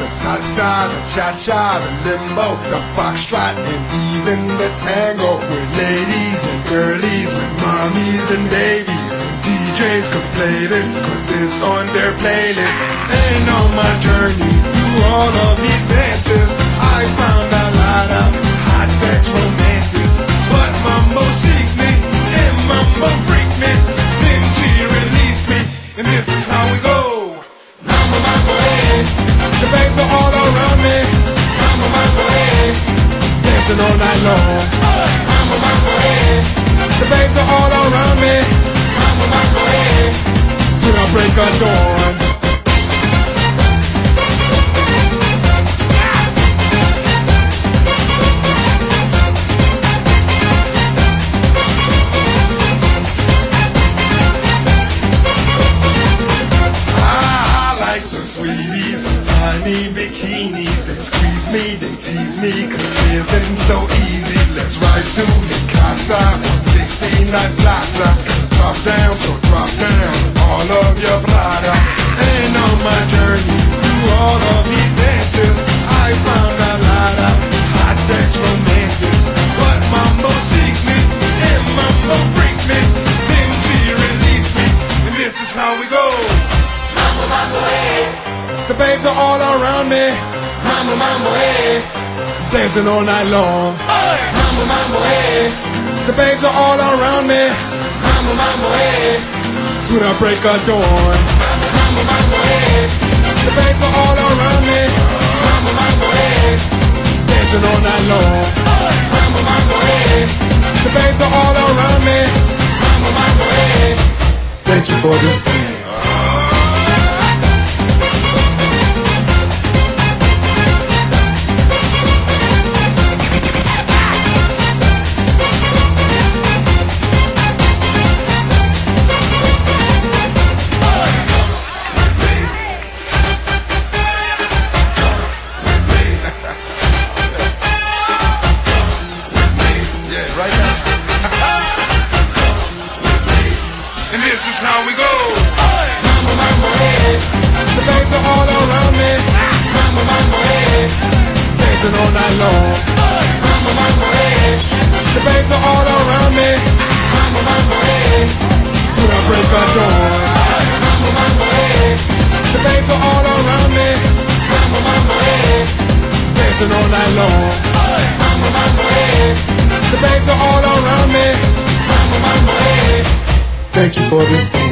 the salsa, the cha-cha, the limbo, the foxtrot, and even the tango. With ladies and girlies, with mommies and babies. DJs could play this, cause it's on their playlist. And on my journey through all of these dances, I found a lot of hot sex romances. But mambo seek me, and mambo freak me. Then she released me, and this is how we go. Mambo, mambo, hey. The babes are all around me. Mambo, mambo, hey. Dancing all night long. Mambo, mambo, hey. The babes are all around me. Mambo, mambo, hey. Till I break of dawn. Sweeties in tiny bikinis, they squeeze me, they tease me, cause living so easy. Let's ride to the casa, 160 Night Plaza. Drop down, so drop down all of your Prada. And on my journey through all of these dances, I found a lot of hot sex romances. But mambo seek me, and mambo freak me. Then she released me, and this is how we go. Mambo, mambo, hey. The babes are all around me. Mambo, mambo, hey. Dancing all night long. Hey. Mambo, mambo, hey. The babes are all around me. Mambo, mambo, hey. To the break of dawn. Mambo, mambo, hey. The babes are all around me. Mambo, mambo, hey. Dancing all night long. Hey. Mambo, mambo, hey. The babes are all around me. Mambo, mambo, hey. Thank you for this dance. And this is how we go. Mambo, mambo, hey. The babes are all around me. Mambo, mambo, hey. Dancing all night long. Mambo, mambo, hey. The babes are all around me. Mambo, mambo, hey. Till I break of dawn. Mambo, mambo, hey. The babes are all around me. Mambo, mambo, hey. Dancing all night long. Mambo, mambo, hey. The babes are all around me. Mambo, mambo, hey. Thank you for this.